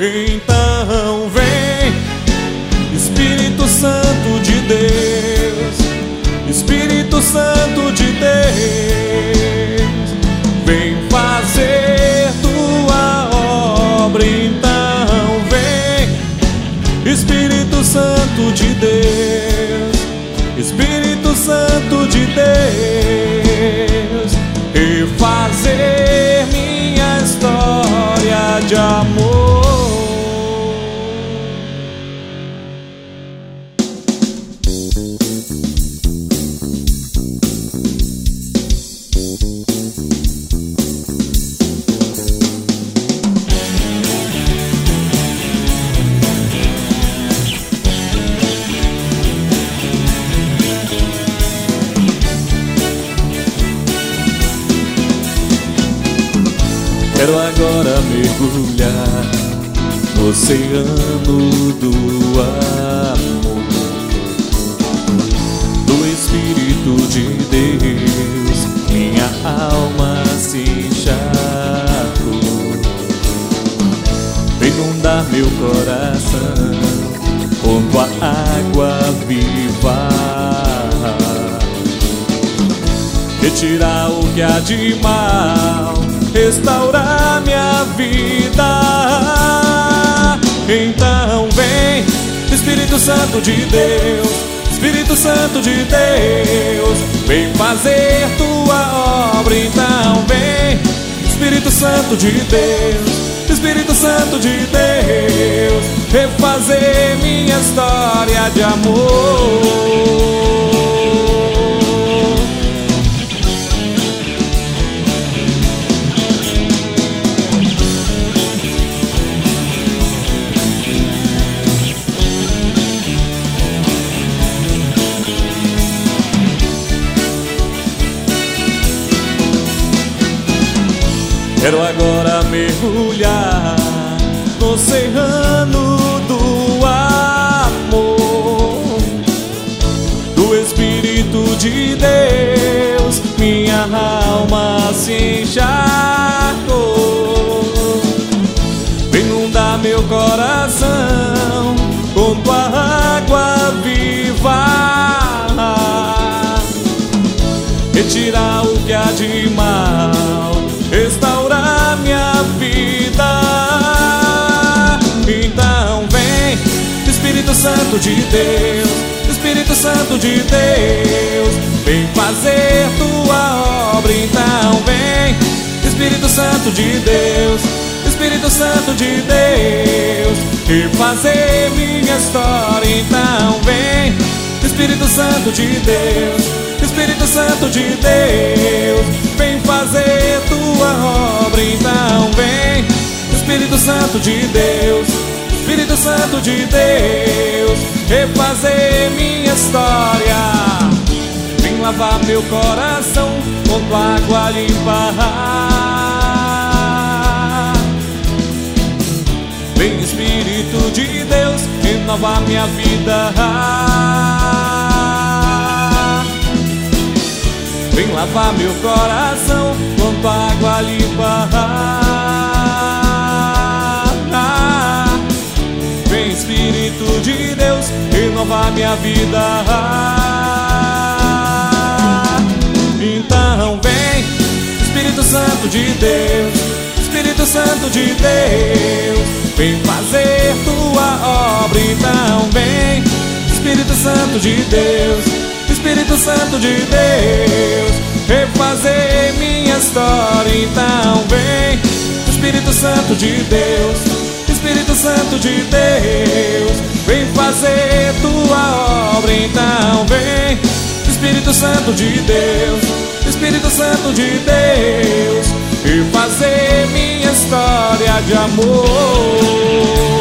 Então vem, Espírito Santo de Deus, Espírito Santo de Deus, vem fazer tua obra. Então vem, Espírito Santo de Deus, Espírito Santo de Deus, e fazer minha história de amor. Quero agora mergulhar no oceano do amor, do Espírito de Deus. Minha alma se encharcou, vem inundar meu coração com tua água viva, retirar o que há de mal, restaurar minha vida. Então vem, Espírito Santo de Deus, Espírito Santo de Deus, vem fazer tua obra. Então vem, Espírito Santo de Deus, Espírito Santo de Deus, refazer minha história de amor. Quero agora mergulhar no oceano do amor, do Espírito de Deus. Minha alma se encharcou, vem inundar meu coração com tua água viva, retirar o que há de mal, restaurar minha vida. Então vem, Espírito Santo de Deus, Espírito Santo de Deus, vem fazer tua obra. Então vem, Espírito Santo de Deus, Espírito Santo de Deus, e fazer minha história. Então vem, Espírito Santo de Deus, Espírito Santo de Deus, vem fazer tua obra. Então vem, Espírito Santo de Deus, Espírito Santo de Deus, refazer minha história. Vem lavar meu coração com tua água limpa. Vem, Espírito de Deus, renovar minha vida. Vem lavar meu coração com tua água limpa. Vem, Espírito de Deus, renovar minha vida. Então vem, Espírito Santo de Deus, Espírito Santo de Deus, vem fazer tua obra. Então vem, Espírito Santo de Deus, Espírito Santo de Deus, refazer minha história. Então vem, Espírito Santo de Deus, Espírito Santo de Deus, vem fazer tua obra. Então vem, Espírito Santo de Deus, Espírito Santo de Deus, e fazer minha história de amor.